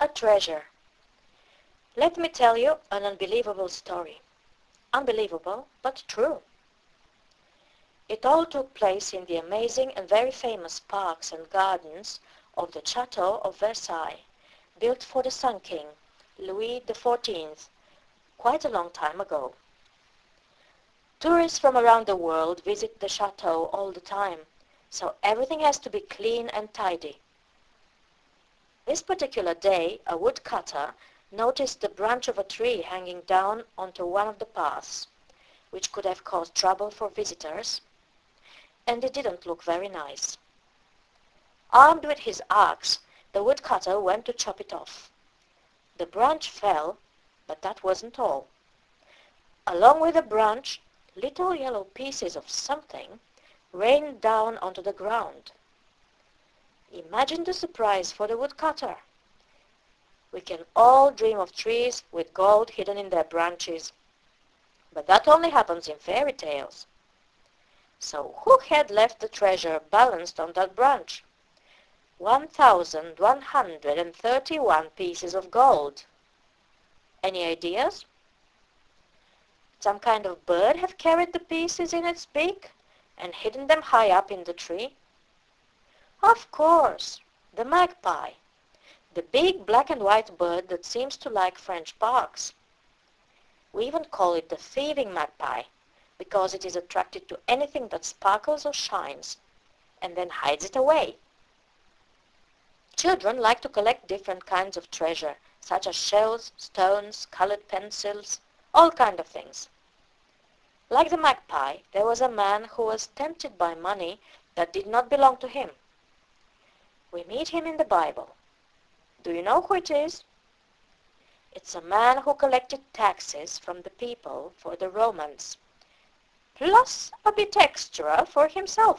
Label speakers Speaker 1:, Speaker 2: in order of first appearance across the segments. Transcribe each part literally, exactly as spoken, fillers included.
Speaker 1: A treasure. Let me tell you an unbelievable story. Unbelievable, but true. It all took place in the amazing and very famous parks and gardens of the Chateau of Versailles, built for the Sun King, Louis the fourteenth, quite a long time ago. Tourists from around the world visit the chateau all the time, so everything has to be clean and tidy. This particular day, a woodcutter noticed the branch of a tree hanging down onto one of the paths, which could have caused trouble for visitors, and it didn't look very nice. Armed with his axe, the woodcutter went to chop it off. The branch fell, but that wasn't all. Along with the branch, little yellow pieces of something rained down onto the ground. Imagine the surprise for the woodcutter. We can all dream of trees with gold hidden in their branches, but that only happens in fairy tales. So who had left the treasure balanced on that branch? one thousand one hundred thirty-one pieces of gold. Any ideas? Some kind of bird have carried the pieces in its beak and hidden them high up in the tree? Of course, the magpie, the big black and white bird that seems to like French parks. We even call it the thieving magpie, because it is attracted to anything that sparkles or shines, and then hides it away. Children like to collect different kinds of treasure, such as shells, stones, colored pencils, all kinds of things. Like the magpie, there was a man who was tempted by money that did not belong to him. We meet him in the Bible. Do you know who it is? It's a man who collected taxes from the people for the Romans, plus a bit extra for himself.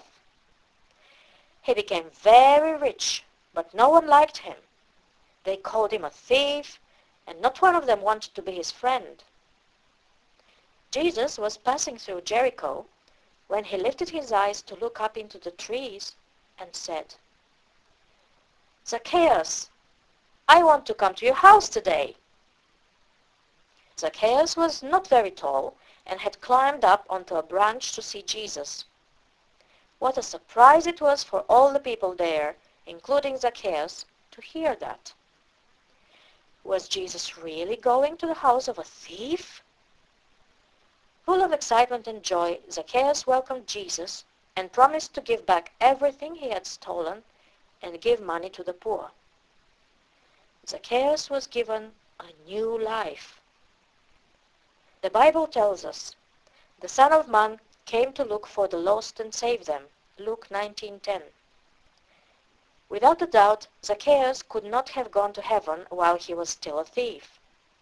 Speaker 1: He became very rich, but no one liked him. They called him a thief, and not one of them wanted to be his friend. Jesus was passing through Jericho when he lifted his eyes to look up into the trees and said, "Zacchaeus, I want to come to your house today." Zacchaeus was not very tall and had climbed up onto a branch to see Jesus. What a surprise it was for all the people there, including Zacchaeus, to hear that. Was Jesus really going to the house of a thief? Full of excitement and joy, Zacchaeus welcomed Jesus and promised to give back everything he had stolen and give money to the poor. Zacchaeus was given a new life. The Bible tells us, "The Son of Man came to look for the lost and save them," Luke nineteen ten. Without a doubt, Zacchaeus could not have gone to heaven while he was still a thief.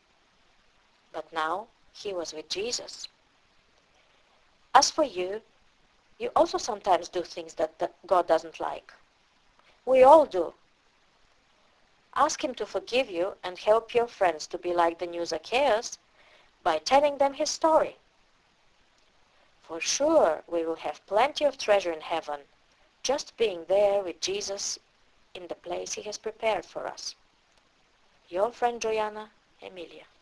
Speaker 1: But now he was with Jesus. As for you, you also sometimes do things that God doesn't like. We all do. Ask Him to forgive you and help your friends to be like the new Zacchaeus by telling them his story. For sure we will have plenty of treasure in heaven, just being there with Jesus in the place He has prepared for us. Your friend Joanna Emilia.